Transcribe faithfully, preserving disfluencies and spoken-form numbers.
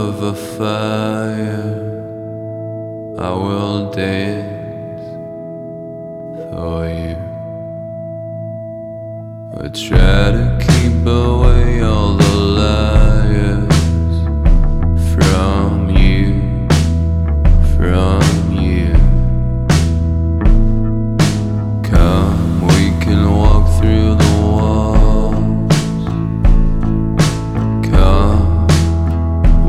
of a fire, I will dance for you. I try to keep away